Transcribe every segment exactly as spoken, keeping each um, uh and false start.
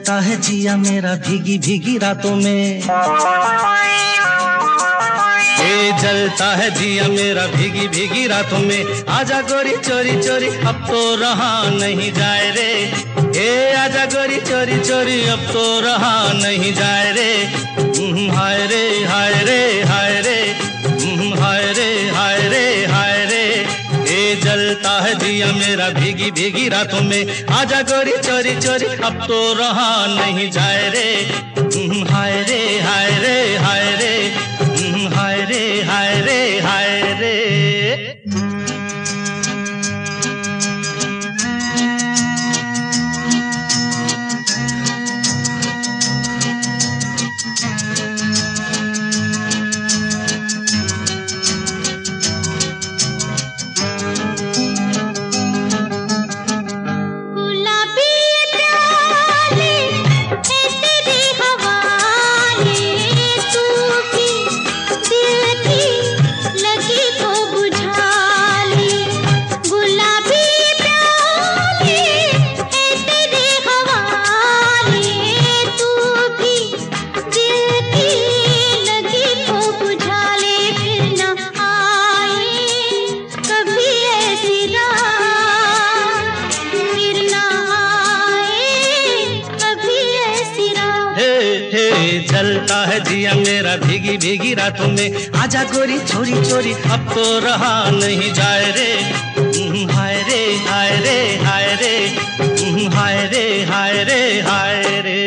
जलता है जिया मेरा भीगी भीगी रातों में, ये जलता है जिया मेरा भीगी भीगी रातों में। आजा गोरी चोरी चोरी अब तो रहा नहीं जाए रे, ए आजा गोरी चोरी चोरी अब तो रहा नहीं जाए रे। हाय रे हाय रे हाय रे, हाय रे हाय रे हाय रे, ये जलता है जिया मेरा भीगी भीगी रातों में। आजा गोरी चोरी चोरी अब तो रहा नहीं जाए रे। हाय रे हाय रे हाय रे, हाय रे हाय रे हाय रे। जलता है जिया मेरा भीगी भीगी रातों में। आजा गोरी चोरी चोरी अब तो रहा नहीं जाए रे। हाय रे हाय रे हाय रे, हाय रे हाय रे हाय रे।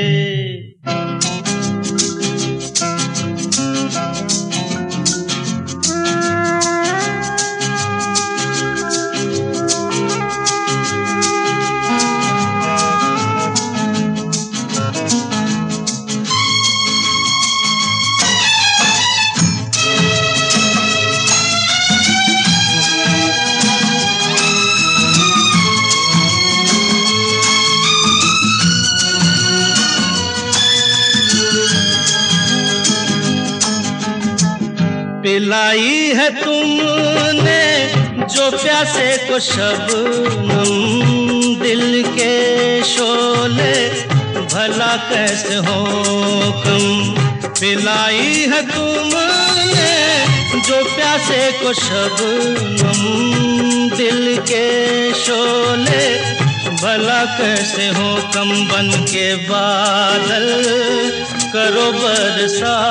पिलाई है तुमने जो प्यासे को शबनम, दिल के शोले भला कैसे हो कम। पिलाई है तुमने जो प्यासे को शबनम, दिल के शोले भला कैसे हो कम। बन के बादल करो बरसात,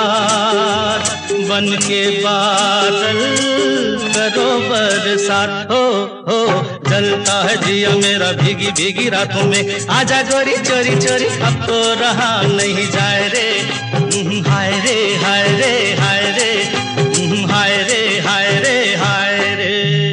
बन के बादल करो बरसात। हो हो जलता है जिया मेरा भीगी भीगी रातों में। आजा गोरी चोरी चोरी अब तो रहा नहीं जाए रे। हाय रे हाय रे हाय रे, हाय रे हाय रे हाय रे।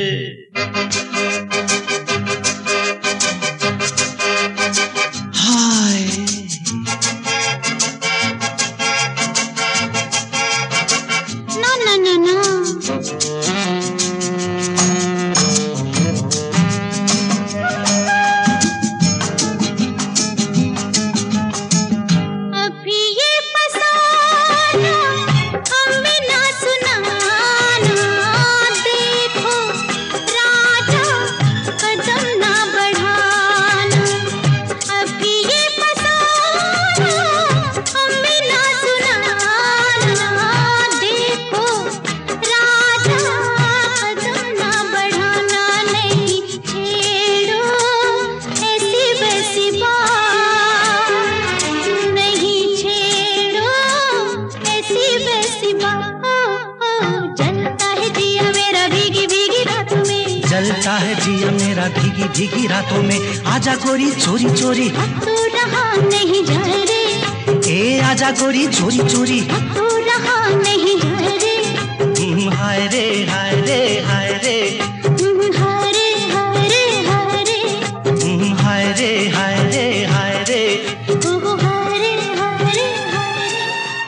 जलता है जिया मेरा भीगी भीगी रातों में। आजा गोरी चोरी चोरी अब तो रहा नहीं जाए रे। ए आजा गोरी चोरी चोरी अब तो